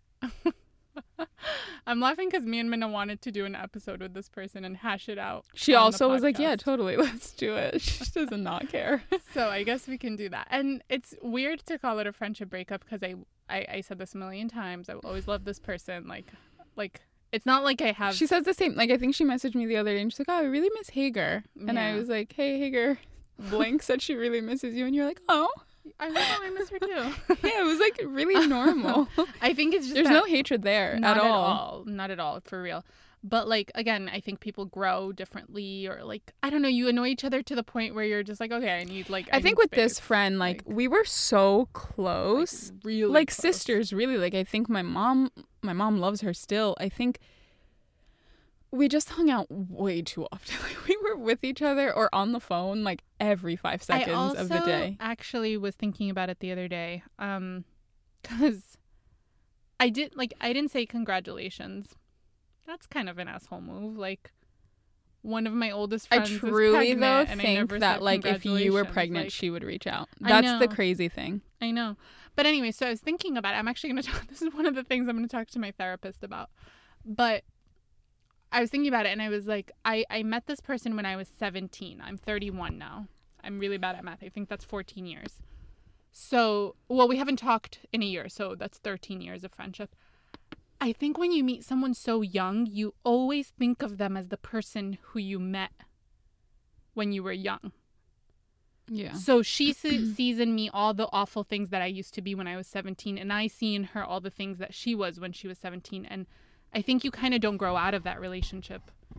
I'm laughing because me and Minna wanted to do an episode with this person and hash it out. She also was like, yeah, totally, let's do it. She does not care. So I guess we can do that. And it's weird to call it a friendship breakup because I, I, I said this a million times. I will always love this person. Like, like it's not like I have... She says the same. Like, I think she messaged me the other day and she's like, oh, I really miss Hager. And yeah. I was like, hey, Hager. Blank said she really misses you. And you're like, oh. I know, I miss her too. Yeah, it was like really normal. I think it's just there's no hatred there not at all. At all. Not at all, for real. But like again, I think people grow differently, or like I don't know, you annoy each other to the point where you're just like, okay, I need like. I, I think need with space. this friend, like, like we were so close, like, really, like close. sisters, really. Like I think my mom, my mom loves her still. I think. We just hung out way too often. Like we were with each other or on the phone like every five seconds I also of the day. Actually was thinking about it the other day. Um, cause I did like I didn't say congratulations. That's kind of an asshole move. Like one of my oldest friends I truly is though and think I that like if you were pregnant, like, she would reach out. That's the crazy thing. I know. But anyway, so I was thinking about it. I'm actually gonna talk. This is one of the things I'm gonna talk to my therapist about. But I was thinking about it and I was like, I, I met this person when I was seventeen. I'm thirty-one now. I'm really bad at math. I think that's fourteen years. So, well, we haven't talked in a year, so that's thirteen years of friendship. I think when you meet someone so young, you always think of them as the person who you met when you were young. Yeah. So she sees in me all the awful things that I used to be when I was seventeen, and I see in her all the things that she was when she was seventeen, and I think you kind of don't grow out of that relationship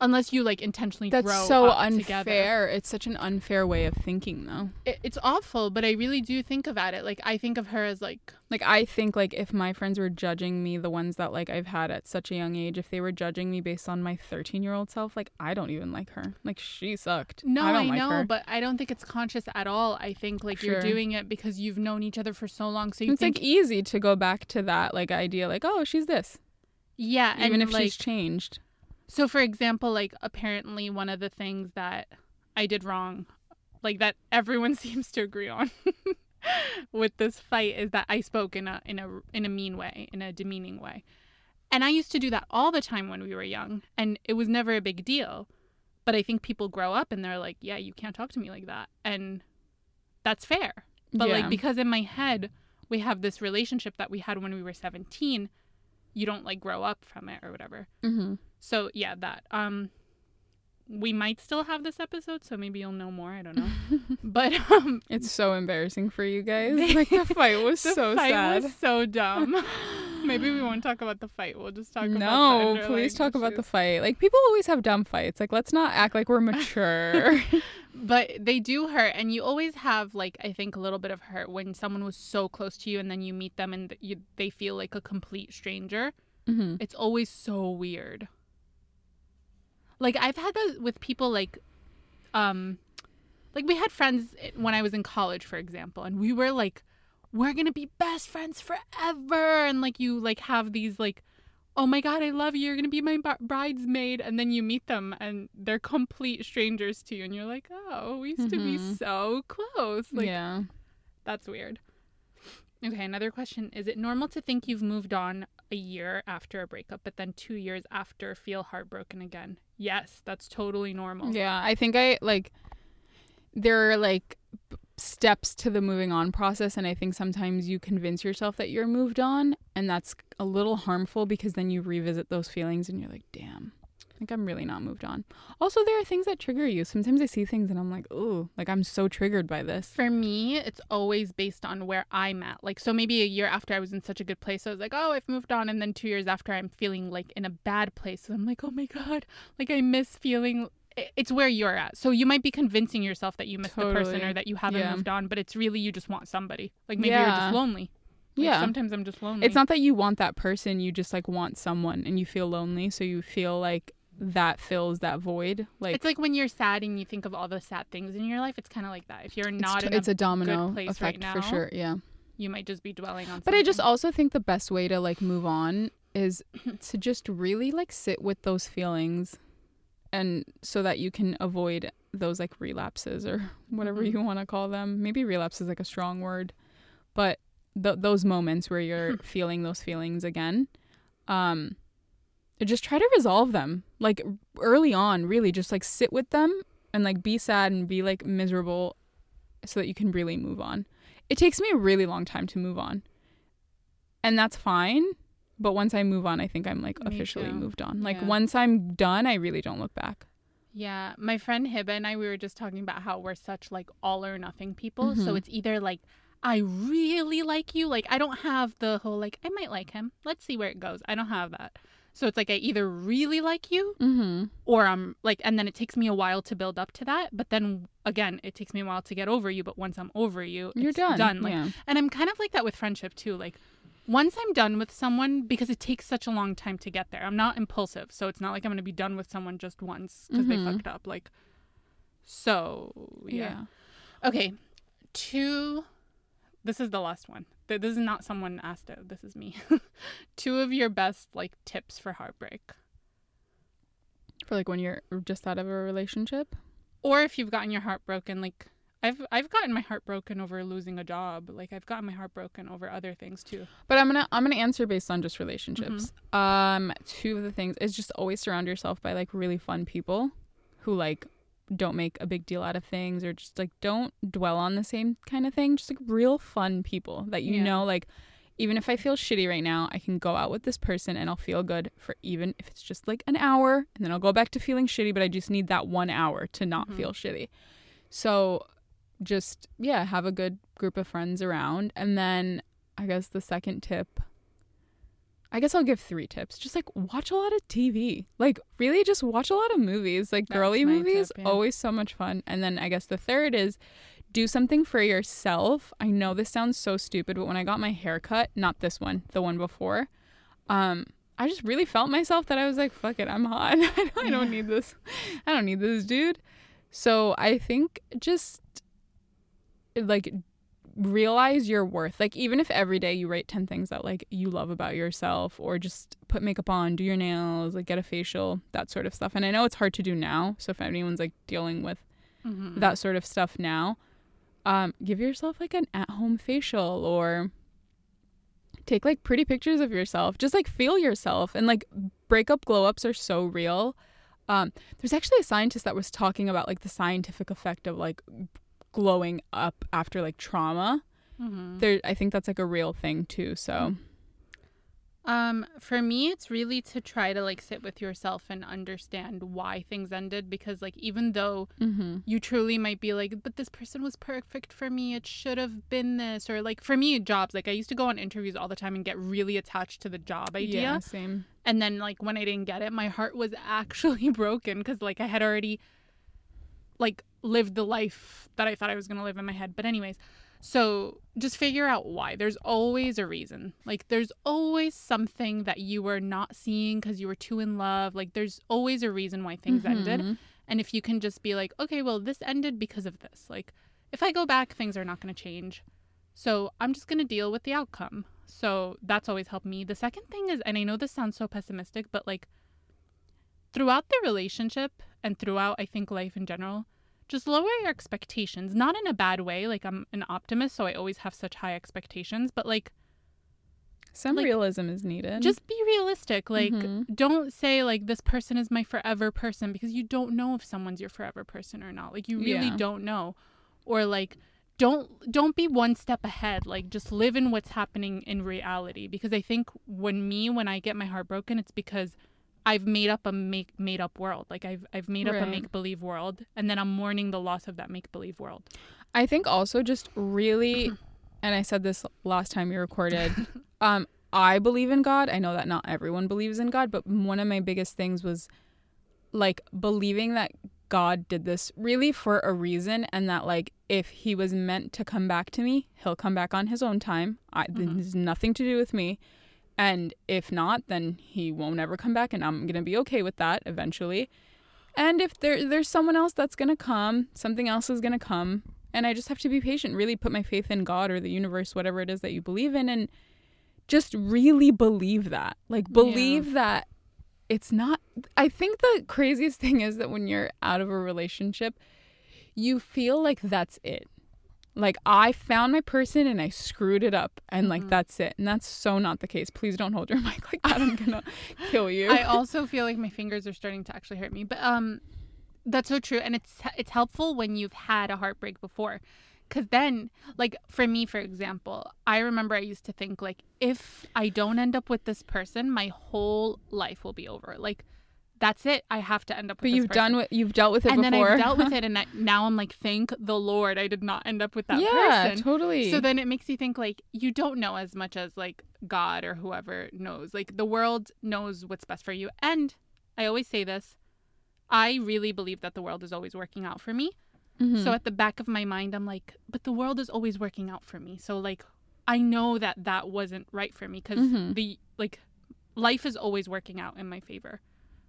unless you like intentionally That's grow so up unfair. together. It's such an unfair way of thinking, though. It, it's awful, but I really do think about it. Like, I think of her as like, Like, I think, like, if my friends were judging me, the ones that, like, I've had at such a young age, if they were judging me based on my thirteen-year-old self, like, I don't even like her. Like, she sucked. no, I I, don't like know, her. but I don't think it's conscious at all. I think like you're Sure. doing it because you've known each other for so long. So you It's, think, like, easy to go back to that, like, idea, like, oh, she's this. yeah, Even and if like, she's changed. so for example, like apparently one of the things that I did wrong, like that everyone seems to agree on with this fight, is that I spoke in a in a in a mean way, in a demeaning way. And I used to do that all the time when we were young, and it was never a big deal. But I think people grow up and they're like, yeah, you can't talk to me like that. And that's fair. But Yeah. like, because in my head, we have this relationship that we had when we were seventeen, you don't like grow up from it or whatever. Mm-hmm. So yeah, that. Um, we might still have this episode, so maybe you'll know more. I don't know. But um, It's so embarrassing for you guys. Like, the fight was the so fight sad. was so dumb. Maybe we won't talk about the fight. We'll just talk about the No, underlying please talk about the issues. fight. Like, people always have dumb fights. Like, let's not act like we're mature. But they do hurt, and you always have like I think a little bit of hurt when someone was so close to you, and then you meet them and you, they feel like a complete stranger. Mm-hmm. It's always so weird. Like I've had that with people like, um, like we had friends when I was in college, for example, and we were like, we're gonna be best friends forever, and like you like have these like, oh my god, I love you, you're gonna be my b- bridesmaid, and then you meet them and they're complete strangers to you, and you're like, oh, we used to be Mhm. so close. Like Yeah. that's weird. Okay, another question. Is it normal to think you've moved on a year after a breakup, but then two years after feel heartbroken again? Yes, that's totally normal. Yeah, I think I, like, there are, like, b- steps to the moving on process, and I think sometimes you convince yourself that you're moved on, and that's a little harmful because then you revisit those feelings and you're like, damn, I think I'm really not moved on. Also, there are things that trigger you. Sometimes I see things and I'm like, ooh, like, I'm so triggered by this. For me, it's always based on where I'm at. Like, so maybe a year after I was in such a good place, I was like, oh, I've moved on. And then two years after, I'm feeling like in a bad place. So I'm like, oh my God, like I miss feeling. I- It's where you're at. So you might be convincing yourself that you miss the person Totally. or that you haven't Yeah. moved on, but it's really you just want somebody. Like maybe you're Yeah. just lonely. Like, Yeah. Sometimes I'm just lonely. It's not that you want that person, you just, like, want someone and you feel lonely, so you feel like that fills that void. Like, It's like when you're sad and you think of all the sad things in your life. It's kind of like that. If you're not it's, in t- it's a, a domino good place effect right for now, sure. Yeah. you might just be dwelling on But I just something. also think the best way to, like, move on is to just really, like, sit with those feelings, and so that you can avoid those, like, relapses or whatever Mhm. you want to call them. Maybe relapse is, like, a strong word, but th- those moments where you're feeling those feelings again, um just try to resolve them, like, early on. Really just, like, sit with them and, like, be sad and be, like, miserable so that you can really move on. It takes me a really long time to move on, and that's fine. But once I move on, I think I'm, like, Me officially too. moved on. Like, Yeah. once I'm done, I really don't look back. Yeah, my friend Hiba and I, we were just talking about how we're such like all or nothing people. So Mhm. it's either like, I really like you. Like, I don't have the whole, like, I might like him. Let's see where it goes. I don't have that. So it's like, I either really like you Mm-hmm. or I'm like, and then it takes me a while to build up to that. But then again, it takes me a while to get over you. But once I'm over you, You're it's done. done. Like, yeah. and I'm kind of like that with friendship too. Like, once I'm done with someone, because it takes such a long time to get there, I'm not impulsive. So it's not like I'm going to be done with someone just once because Mhm. they fucked up. Like, so, yeah. Okay. Two, this is the last one. Th- This is not someone asked it. This is me. Two of your best, like, tips for heartbreak. For, like, when you're just out of a relationship. Or if you've gotten your heart broken, like, I've I've gotten my heart broken over losing a job. Like, I've gotten my heart broken over other things too. But I'm gonna I'm gonna answer based on just relationships. Mm-hmm. Um, two of the things is just always surround yourself by, like, really fun people who, like, don't make a big deal out of things, or just, like, don't dwell on the same kind of thing. Just, like, real fun people that you Yeah. know, like, even if I feel shitty right now, I can go out with this person and I'll feel good for even if it's just, like, an hour, and then I'll go back to feeling shitty, but I just need that one hour to not Mhm. feel shitty. So just, yeah, have a good group of friends around. And then I guess the second tip, I guess I'll give three tips. Just like watch a lot of T V. Like really just watch a lot of movies. Like That's girly my movies, tip, yeah. always so much fun. And then I guess the third is do something for yourself. I know this sounds so stupid, but when I got my hair cut, not this one, the one before, um, I just really felt myself that I was like, fuck it, I'm hot. I don't need this. I don't need this dude. So I think just like realize your worth. Like even if every day you write ten things that like you love about yourself, or just put makeup on, do your nails, like get a facial, that sort of stuff. And I know it's hard to do now, so if anyone's like dealing with mm-hmm. that sort of stuff now, um give yourself like an at-home facial, or take like pretty pictures of yourself. Just like feel yourself. And like breakup glow ups are so real. Um there's actually a scientist that was talking about like the scientific effect of like glowing up after like trauma. Mm-hmm. There, I think that's like a real thing too. So, um, for me, it's really to try to like sit with yourself and understand why things ended. Because like even though mm-hmm. you truly might be like, but this person was perfect for me, it should have been this, or like for me, jobs. Like I used to go on interviews all the time and get really attached to the job idea. Yeah, same. And then like when I didn't get it, my heart was actually broken because like I had already like lived the life that I thought I was going to live in my head. But anyways, so just figure out why. There's always a reason. Like there's always something that you were not seeing because you were too in love. Like there's always a reason why things mm-hmm. ended. And if you can just be like, okay, well, this ended because of this. Like if I go back, things are not going to change. So I'm just going to deal with the outcome. So that's always helped me. The second thing is, and I know this sounds so pessimistic, but like throughout the relationship and throughout, I think, life in general, just lower your expectations. Not in a bad way. Like I'm an optimist, so I always have such high expectations. But like some like, realism is needed. Just be realistic. Like mm-hmm. don't say like this person is my forever person, because you don't know if someone's your forever person or not. Like you really yeah. don't know. Or like don't don't be one step ahead. Like just live in what's happening in reality. Because I think when me when I get my heart broken, it's because I've made up a make made up world. Like I've I've made up right. a make believe world, and then I'm mourning the loss of that make believe world. I think also just really, and I said this last time we recorded, um, I believe in God. I know that not everyone believes in God, but one of my biggest things was like believing that God did this really for a reason, and that like if he was meant to come back to me, he'll come back on his own time. I, mm-hmm. This has nothing to do with me. And if not, then he won't ever come back, and I'm going to be okay with that eventually. And if there there's someone else that's going to come, something else is going to come, and I just have to be patient, really put my faith in God or the universe, whatever it is that you believe in, and just really believe that. Like, believe yeah. that it's not... I think the craziest thing is that when you're out of a relationship, you feel like that's it. Like, I found my person and I screwed it up, and like, mm-hmm. that's it. And that's so not the case. Please don't hold your mic like that. I'm gonna kill you. I also feel like my fingers are starting to actually hurt me. But um, that's so true. And it's it's helpful when you've had a heartbreak before. Because then, like, for me, for example, I remember I used to think, like, if I don't end up with this person, my whole life will be over. Like, that's it. I have to end up with but this you've person. done what you've dealt with it and before. And then I've dealt with it, and I, now I'm like, thank the Lord I did not end up with that yeah, person. Yeah, totally. So then it makes you think, like, you don't know as much as, like, God or whoever knows. Like, the world knows what's best for you. And I always say this, I really believe that the world is always working out for me. Mm-hmm. So at the back of my mind, I'm like, but the world is always working out for me. So, like, I know that that wasn't right for me, because mm-hmm. the, like, life is always working out in my favor.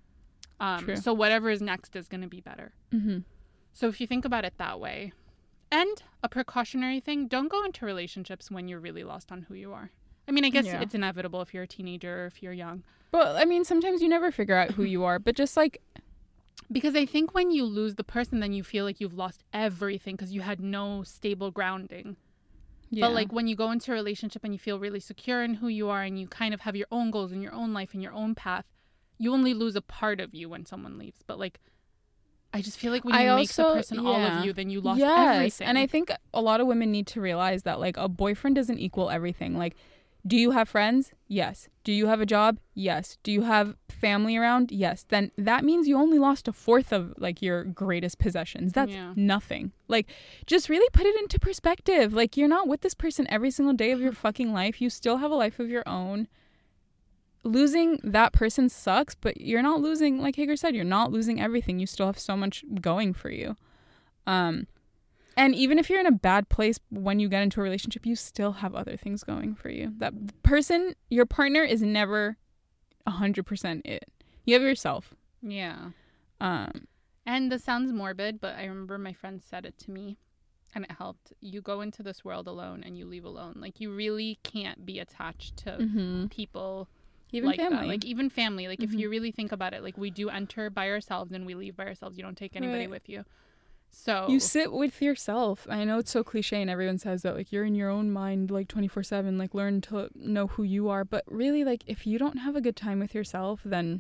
Um, True. So whatever is next is going to be better. Mm-hmm. So if you think about it that way, and a precautionary thing, don't go into relationships when you're really lost on who you are. I mean, I guess yeah. it's inevitable if you're a teenager or if you're young. But I mean, sometimes you never figure out who you are, but just like... Because I think when you lose the person, then you feel like you've lost everything because you had no stable grounding. Yeah. But like when you go into a relationship and you feel really secure in who you are, and you kind of have your own goals and your own life and your own path, you only lose a part of you when someone leaves. But like, I just feel like when you I make also, the person yeah. all of you, then you lost yes. everything. And I think a lot of women need to realize that like a boyfriend doesn't equal everything. Like, do you have friends? Yes. Do you have a job? Yes. Do you have family around? Yes. Then that means you only lost a fourth of like your greatest possessions. That's yeah. nothing. Like, just really put it into perspective. Like, you're not with this person every single day of your fucking life. You still have a life of your own. losing that person sucks, but you're not losing, like Hagar said, you're not losing everything. You still have so much going for you. Um, and even if you're in a bad place when you get into a relationship, you still have other things going for you. That person, your partner is never one hundred percent it. You have yourself. Yeah. Um, and this sounds morbid, but I remember my friend said it to me. And it helped. You go into this world alone and you leave alone. Like, you really can't be attached to mm-hmm. people even like family. that. Like, even family. Like, mm-hmm. if you really think about it, like, we do enter by ourselves and we leave by ourselves. You don't take anybody right. with you. So you sit with yourself. I know it's so cliche and everyone says that, like, you're in your own mind, like, twenty-four seven. Like, learn to know who you are. But really, like, if you don't have a good time with yourself, then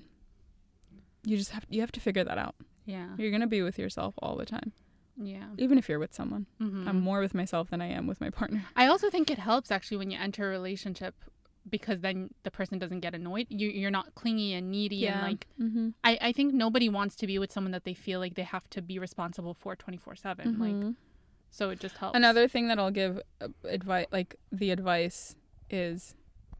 you just have, you have to figure that out. Yeah. You're going to be with yourself all the time. Yeah. Even if you're with someone. Mm-hmm. I'm more with myself than I am with my partner. I also think it helps, actually, when you enter a relationship, because then the person doesn't get annoyed. You, you're not clingy and needy. Yeah. And, like, mm-hmm. I, I think nobody wants to be with someone that they feel like they have to be responsible for twenty-four seven. Mm-hmm. Like, so it just helps. Another thing that I'll give uh, advice, like, the advice is...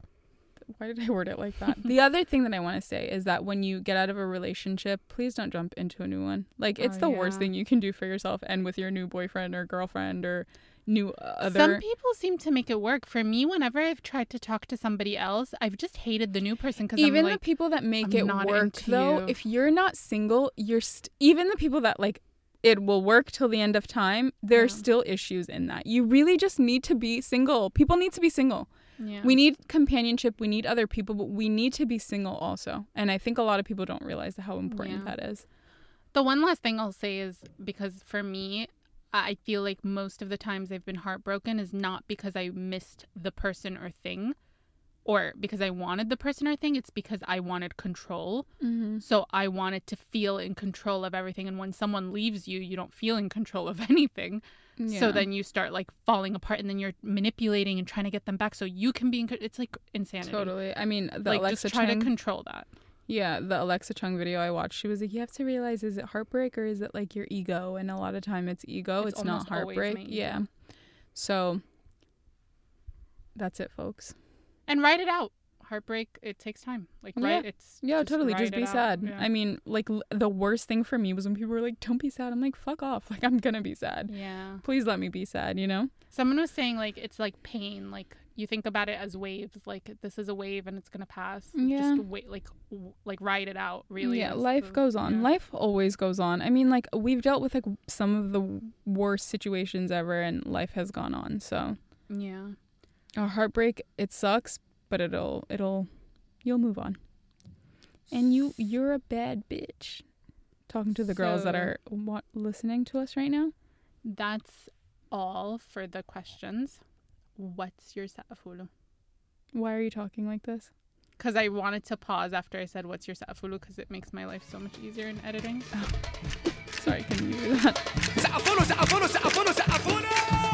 Why did I word it like that? The other thing that I want to say is that when you get out of a relationship, please don't jump into a new one. Like, it's oh, the yeah. worst thing you can do for yourself and with your new boyfriend or girlfriend or new other... Some people seem to make it work. For me, whenever I've tried to talk to somebody else, I've just hated the new person. Cause even I'm like, the people that make I'm it not work, into though, you. if you're not single, you're... St- even the people that, like, it will work till the end of time, there Yeah. are still issues in that. You really just need to be single. People need to be single. yeah. We need companionship. We need other people, but we need to be single also. And I think a lot of people don't realize how important Yeah. that is. The one last thing I'll say is, because for me, I feel like most of the times I've been heartbroken is not because I missed the person or thing, or because I wanted the person or thing. It's because I wanted control. Mm-hmm. So I wanted to feel in control of everything. And when someone leaves you, you don't feel in control of anything. Yeah. So then you start, like, falling apart, and then you're manipulating and trying to get them back so you can be in. Co- it's like insanity. Totally. I mean, the Like, Alexa just try Chung, to control that. yeah, the Alexa Chung video I watched, she was like, you have to realize, is it heartbreak or is it like your ego? And a lot of time it's ego. It's It's, not almost always heartbreak. my ego. Yeah. So that's it, folks. And write it out. Heartbreak, it takes time. Like, Yeah. right? It's Yeah, just totally. write Just it be out. sad. Yeah. I mean, like, l- the worst thing for me was when people were like, don't be sad. I'm like, fuck off. Like, I'm going to be sad. Yeah. Please let me be sad, you know? Someone was saying, like, it's like pain. Like, you think about it as waves. Like, this is a wave and it's going to pass. Yeah. Just wait, like, w- like ride it out, really. Yeah, is life the- goes on. yeah. Life always goes on. I mean, like, we've dealt with, like, some of the worst situations ever, and life has gone on. So, Yeah. a heartbreak, it sucks, but it'll, it'll, you'll move on. And you, you're a bad bitch. Talking to the girls that So- are wa- listening to us right now. That's all for the questions. What's your sa'afulu? Why are you talking like this? Because I wanted to pause after I said, what's your sa'afulu? Because it makes my life so much easier in editing. Sorry, can you do that? Sa'afulu, sa'afulu, sa'afulu, sa'afulu!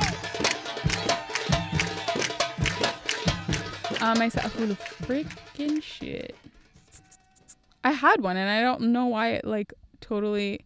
Um, I said full of freaking shit. I had one, and I don't know why it, like, totally...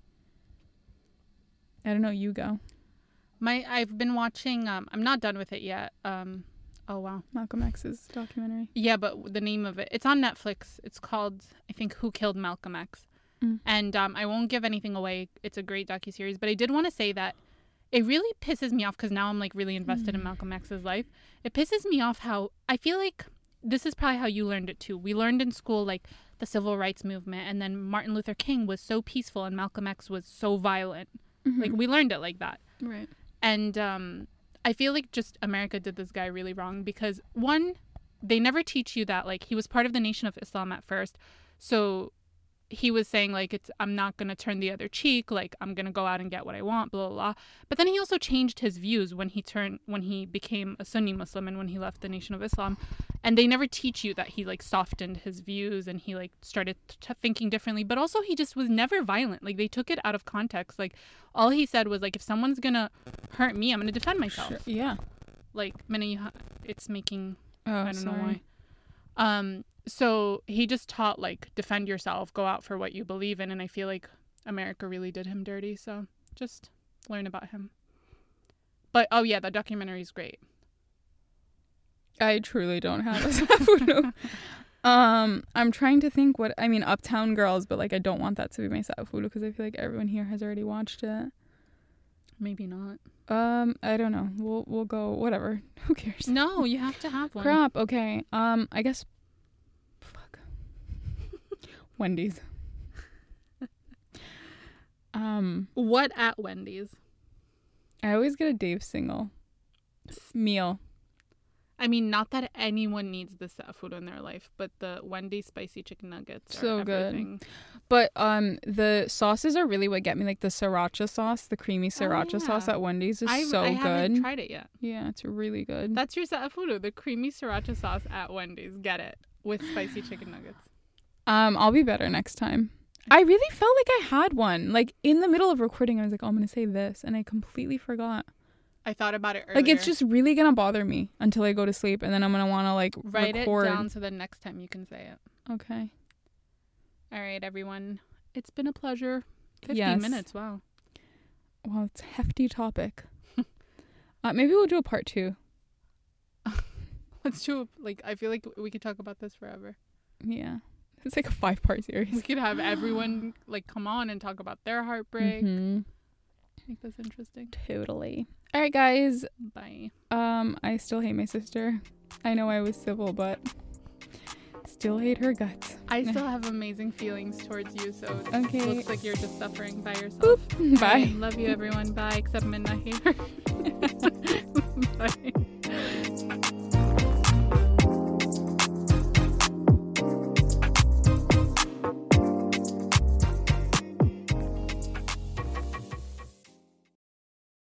I don't know, you go. My, I've been watching, um, I'm not done with it yet. Um, oh, wow. Malcolm X's documentary. Yeah, but the name of it, it's on Netflix. It's called, I think, Who Killed Malcolm X? Mm. And um, I won't give anything away. It's a great docuseries. But I did want to say that it really pisses me off, because now I'm, like, really invested Mm. in Malcolm X's life. It pisses me off how, I feel like this is probably how you learned it too. We learned in school, like, the civil rights movement, and then Martin Luther King was so peaceful and Malcolm X was so violent. Mm-hmm. Like, we learned it like that. Right. And um, I feel like just America did this guy really wrong, because, one, they never teach you that, like, he was part of the Nation of Islam at first. So he was saying, like, it's I'm not going to turn the other cheek. Like, I'm going to go out and get what I want, blah, blah, blah. But then he also changed his views when he turned, when he became a Sunni Muslim and when he left the Nation of Islam. And they never teach you that he, like, softened his views and he, like, started t- thinking differently. But also he just was never violent. Like, they took it out of context. Like, all he said was, like, if someone's going to hurt me, I'm going to defend myself. Sure. Yeah. Like, Minna, you ha- it's making, Oh, I don't sorry. know why. Um, so he just taught, like, defend yourself, go out for what you believe in. And I feel like America really did him dirty. So just learn about him. But, oh, yeah, the documentary is great. I truly don't have a safunu. Um, I'm trying to think what I mean. Uptown Girls, but like I don't want that to be my Sa'afulu because I feel like everyone here has already watched it. Maybe not. Um, I don't know. We'll we'll go whatever. Who cares? No, you have to have one. Crap. Okay. Um, I guess. Fuck. Wendy's. um, What at Wendy's? I always get a Dave single meal. I mean, not that anyone needs the food in their life, but the Wendy's spicy chicken nuggets are So good. everything. But um, the sauces are really what get me. Like the sriracha sauce, the creamy sriracha yeah. sauce at Wendy's is I've, so I haven't good. tried it yet. Yeah, it's really good. That's your sa'afulu, the creamy sriracha sauce at Wendy's. Get it with spicy chicken nuggets. Um, I'll be better next time. I really felt like I had one. Like in the middle of recording, I was like, oh, I'm gonna say this, and I completely forgot. I thought about it earlier. Like it's just really gonna bother me until I go to sleep, and then I'm gonna want to like write record. it down so the next time you can say it. Okay. All right, everyone. It's been a pleasure. Fifteen Yes. minutes. Wow. Well, it's a hefty topic. uh, maybe we'll do a part two. Let's do a, like. I feel like we could talk about this forever. Yeah, it's like a five part series. We could have everyone like come on and talk about their heartbreak. Mm-hmm. Make this interesting. Totally. All right, guys. Bye. Um, I still hate my sister. I know I was civil, but still hate her guts. I still have amazing feelings towards you, so it Okay. looks like you're just suffering by yourself. Boop. Bye. All right, love you, everyone. Bye. Except Minna here. Bye.